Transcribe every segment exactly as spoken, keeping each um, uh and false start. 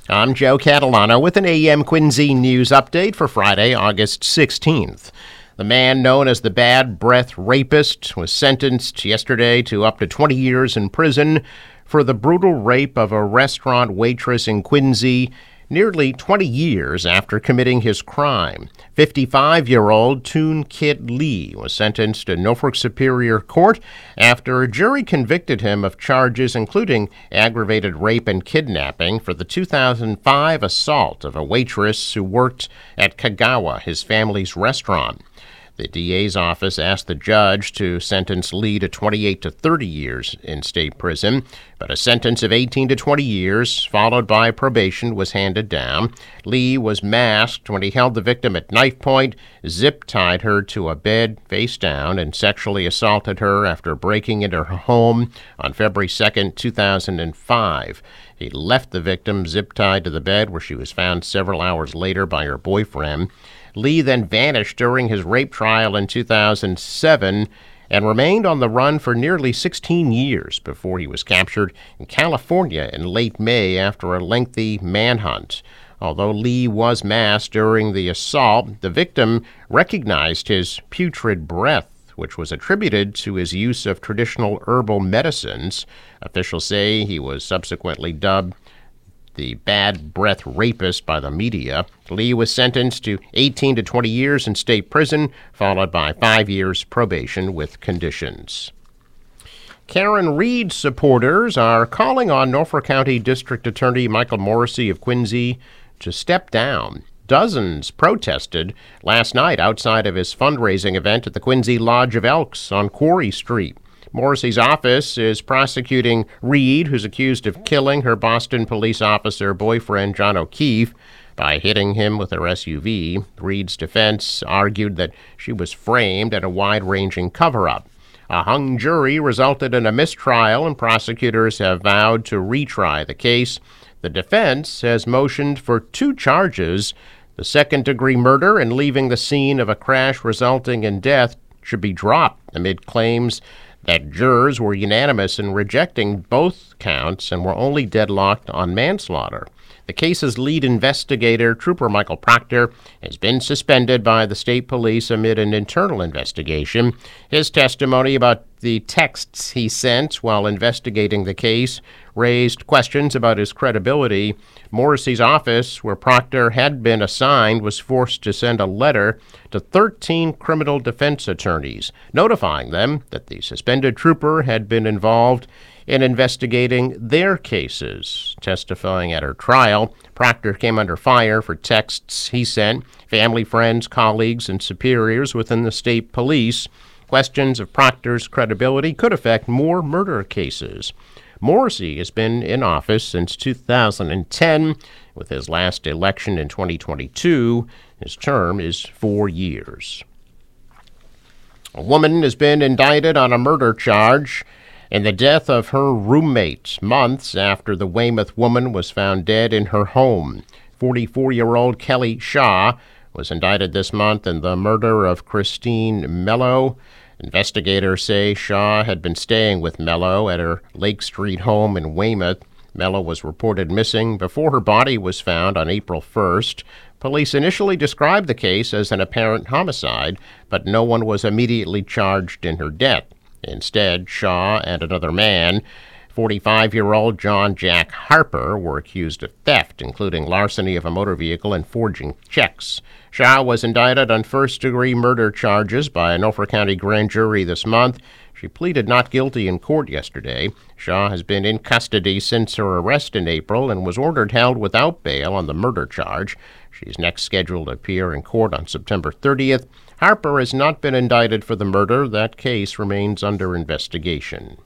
I'm Joe Catalano with an A M Quincy News update for Friday, August sixteenth. The man known as the Bad Breath Rapist was sentenced yesterday to up to twenty years in prison for the brutal rape of a restaurant waitress in Quincy nearly twenty years after committing his crime. fifty-five-year-old Toon Kit Lee was sentenced in Norfolk Superior Court after a jury convicted him of charges including aggravated rape and kidnapping for the two thousand five assault of a waitress who worked at Kagawa, his family's restaurant. The D A's office asked the judge to sentence Lee to twenty-eight to thirty years in state prison, but a sentence of eighteen to twenty years, followed by probation, was handed down. Lee was masked when he held the victim at knife point, zip-tied her to a bed face down, and sexually assaulted her after breaking into her home on February second, two thousand five. He left the victim zip-tied to the bed, where she was found several hours later by her boyfriend. Lee then vanished during his rape trial in two thousand seven and remained on the run for nearly sixteen years before he was captured in California in late May after a lengthy manhunt. Although Lee was masked during the assault, the victim recognized his putrid breath, which was attributed to his use of traditional herbal medicines. Officials say he was subsequently dubbed the Bad Breath Rapist by the media. Lee was sentenced to eighteen to twenty years in state prison, followed by five years probation with conditions. Karen Read supporters are calling on Norfolk County District Attorney Michael Morrissey of Quincy to step down. Dozens protested last night outside of his fundraising event at the Quincy Lodge of Elks on Quarry Street. Morrissey's office is prosecuting Reed, who's accused of killing her Boston police officer boyfriend, John O'Keefe, by hitting him with her S U V. Reed's defense argued that she was framed in a wide-ranging cover-up. A hung jury resulted in a mistrial, and prosecutors have vowed to retry the case. The defense has motioned for two charges. The second-degree murder and leaving the scene of a crash resulting in death should be dropped amid claims that jurors were unanimous in rejecting both counts and were only deadlocked on manslaughter. The case's lead investigator, Trooper Michael Proctor, has been suspended by the state police amid an internal investigation. His testimony about the texts he sent while investigating the case raised questions about his credibility. Morrissey's office, where Proctor had been assigned, was forced to send a letter to thirteen criminal defense attorneys, notifying them that the suspended trooper had been involved in investigating their cases. Testifying at her trial, Proctor came under fire for texts he sent family, friends, colleagues, and superiors within the state police. Questions of Proctor's credibility could affect more murder cases. Morrissey has been in office since two thousand ten. With his last election in twenty twenty-two, his term is four years. A woman has been indicted on a murder charge in the death of her roommate months after the Weymouth woman was found dead in her home. forty-four-year-old Kelly Shaw was indicted this month in the murder of Christine Mello. Investigators say Shaw had been staying with Mello at her Lake Street home in Weymouth. Mello was reported missing before her body was found on April first. Police initially described the case as an apparent homicide, but no one was immediately charged in her death. Instead, Shaw and another man, forty-five-year-old John Jack Harper, were accused of theft, including larceny of a motor vehicle and forging checks. Shaw was indicted on first-degree murder charges by a Norfolk County grand jury this month. She pleaded not guilty in court yesterday. Shaw has been in custody since her arrest in April and was ordered held without bail on the murder charge. She's next scheduled to appear in court on September thirtieth. Harper has not been indicted for the murder. That case remains under investigation.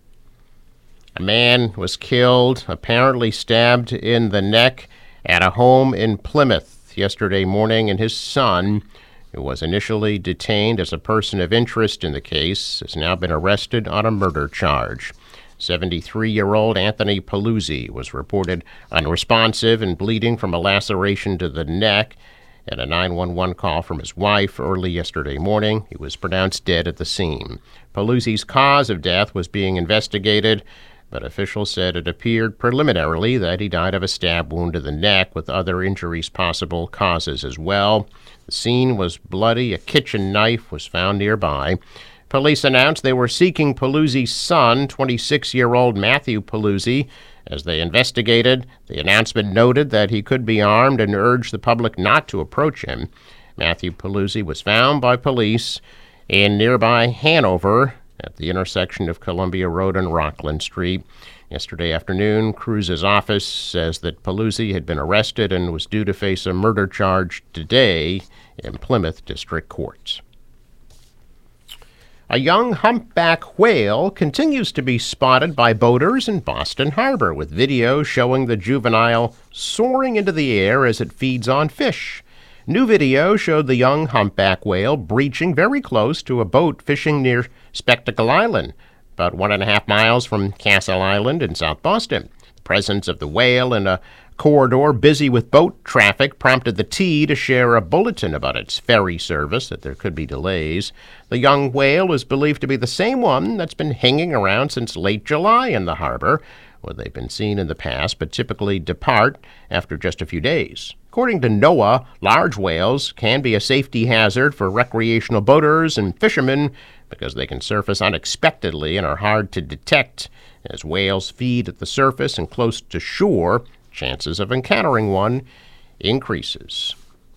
A man was killed, apparently stabbed in the neck, at a home in Plymouth yesterday morning, and his son, who was initially detained as a person of interest in the case, has now been arrested on a murder charge. seventy-three-year-old Anthony Paluzzi was reported unresponsive and bleeding from a laceration to the neck. At a nine one one call from his wife early yesterday morning, he was pronounced dead at the scene. Paluzzi's cause of death was being investigated. but officials said it appeared preliminarily that he died of a stab wound to the neck, with other injuries possible causes as well. The scene was bloody. A kitchen knife was found nearby. Police announced they were seeking Paluzzi's son, twenty-six-year-old Matthew Paluzzi. As they investigated, the announcement noted that he could be armed and urged the public not to approach him. Matthew Paluzzi was found by police in nearby Hanover at the intersection of Columbia Road and Rockland Street. Yesterday afternoon, Cruz's office says that Paluzzi had been arrested and was due to face a murder charge today in Plymouth District Courts. A young humpback whale continues to be spotted by boaters in Boston Harbor, with video showing the juvenile soaring into the air as it feeds on fish. New video showed the young humpback whale breaching very close to a boat fishing near Spectacle Island, about one and a half miles from Castle Island in South Boston. The presence of the whale in a corridor busy with boat traffic prompted the T to share a bulletin about its ferry service, that there could be delays. The young whale is believed to be the same one that's been hanging around since late July in the harbor, where they've been seen in the past, but typically depart after just a few days. According to NOAA, large whales can be a safety hazard for recreational boaters and fishermen because they can surface unexpectedly and are hard to detect. As whales feed at the surface and close to shore, chances of encountering one increases.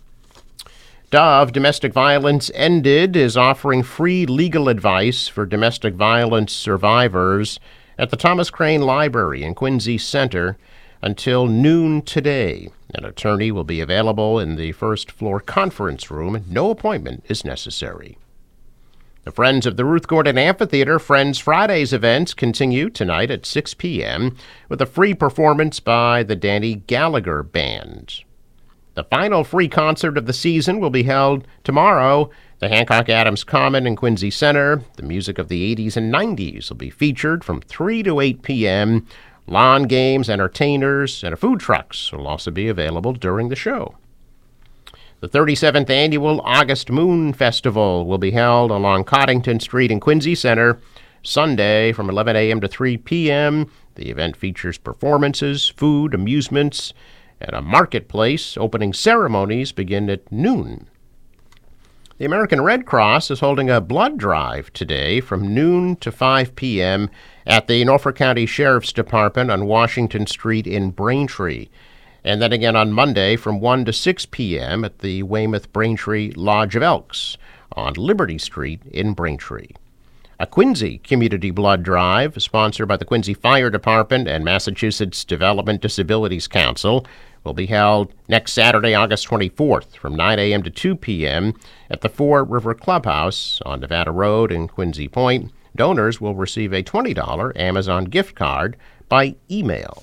Dove Domestic Violence Ended is offering free legal advice for domestic violence survivors at the Thomas Crane Library in Quincy Center until noon today. An attorney will be available in the first floor conference room. No appointment is necessary. The Friends of the Ruth Gordon Amphitheater Friends Fridays events continue tonight at six p.m. with a free performance by the Danny Gallagher Band. The final free concert of the season will be held tomorrow. The Hancock Adams Common in Quincy Center. The music of the eighties and nineties will be featured from three to eight p.m. Lawn games, entertainers, and food trucks will also be available during the show. The thirty-seventh Annual August Moon Festival will be held along Coddington Street in Quincy Center Sunday from eleven a.m. to three p.m. The event features performances, food, amusements, and a marketplace. Opening ceremonies begin at noon. The American Red Cross is holding a blood drive today from noon to five p.m. at the Norfolk County Sheriff's Department on Washington Street in Braintree. And then again on Monday from one to six p.m. at the Weymouth Braintree Lodge of Elks on Liberty Street in Braintree. A Quincy Community Blood Drive, sponsored by the Quincy Fire Department and Massachusetts Development Disabilities Council, will be held next Saturday, August twenty-fourth, from nine a.m. to two p.m. at the Four River Clubhouse on Nevada Road in Quincy Point. Donors will receive a twenty dollars Amazon gift card by email.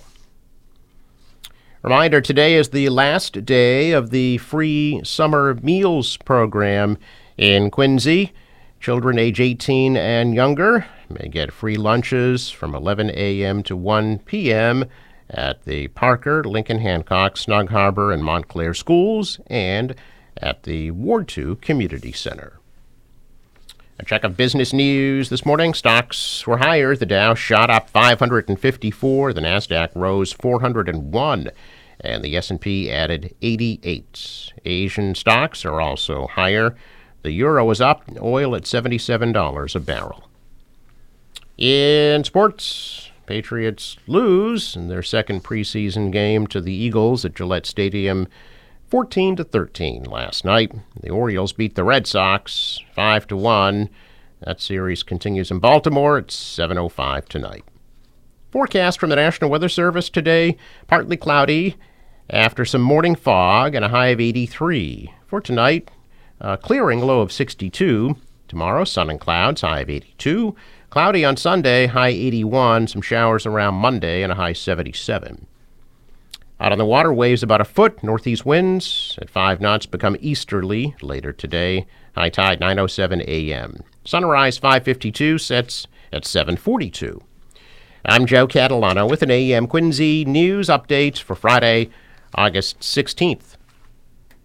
Reminder, today is the last day of the free summer meals program in Quincy. Children age eighteen and younger may get free lunches from eleven a.m. to one p.m. at the Parker, Lincoln Hancock, Snug Harbor, and Montclair schools, and at the Ward two Community Center. A check of business news this morning. Stocks were higher. The Dow shot up five hundred fifty-four. The Nasdaq rose four hundred one. And the S and P added eighty-eight. Asian stocks are also higher. The euro is up. Oil at seventy-seven dollars a barrel. In sports, Patriots lose in their second preseason game to the Eagles at Gillette Stadium fourteen to thirteen last night. The Orioles beat the Red Sox five to one. That series continues in Baltimore at seven oh five tonight. Forecast from the National Weather Service today, partly cloudy after some morning fog and a high of eighty-three. For tonight, uh, clearing, low of sixty-two. Tomorrow, sun and clouds, high of eighty-two. Cloudy on Sunday, high eighty-one. Some showers around Monday and a high seventy-seven. Out on the water, waves about a foot. Northeast winds at five knots become easterly later today. High tide nine oh seven a.m. Sunrise five fifty-two, sets at seven forty-two. I'm Joe Catalano with an A M Quincy News Update for Friday, August sixteenth.